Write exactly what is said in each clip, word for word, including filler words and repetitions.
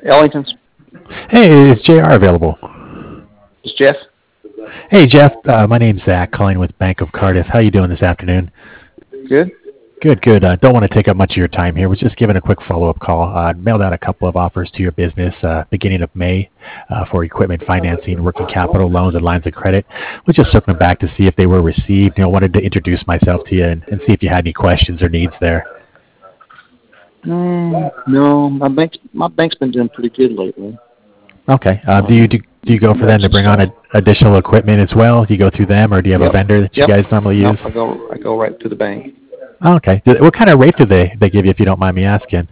Ellington's. Hey, is J R available? It's Jeff. Hey, Jeff. Uh, my name's Zach, calling with Bank of Cardiff. How you doing this afternoon? Good. Good, good. Uh, don't want to take up much of your time here. Was just giving a quick follow-up call. Uh, mailed out a couple of offers to your business uh, beginning of May uh, for equipment financing, working capital loans, and lines of credit. Was just circling back to see if they were received. You know, wanted to introduce myself to you and, and see if you had any questions or needs there. Mm, no, my bank's my bank's been doing pretty good lately. Okay. Uh, do you Um, do, do you go for them most to bring on stuff. a, additional equipment as well? Do you go through them, or do you have a Yep. vendor that you Yep. guys normally Nope. use? I go I go right to the bank. Oh, okay. Do- What kind of rate do they they give you, if you don't mind me asking?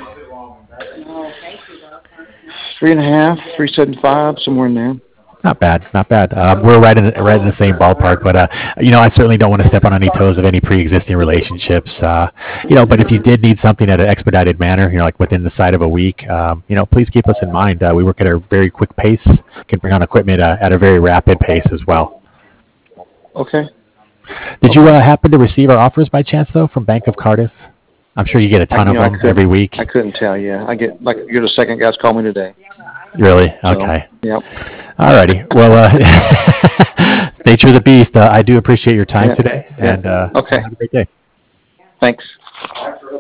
Three and a half, three seventy five, somewhere in there. Not bad, not bad. Um, we're right in right in the same ballpark, but uh, you know, I certainly don't want to step on any toes of any pre-existing relationships. Uh, you know, but if you did need something at an expedited manner, you know, like within the side of a week, um, you know, please keep us in mind. Uh, we work at a very quick pace, can bring on equipment uh, at a very rapid pace as well. Okay. Did you Okay. uh, happen to receive our offers by chance, though, from Bank of Cardiff? I'm sure you get a I ton you of know I them every couldn't week. I couldn't tell you. I get like you're the second guy's called me today. Really? So Okay. yep. Alrighty. Well, uh, nature of the beast. Uh, I do appreciate your time Yeah. today, Yeah. and uh, Okay. have a great day. Thanks.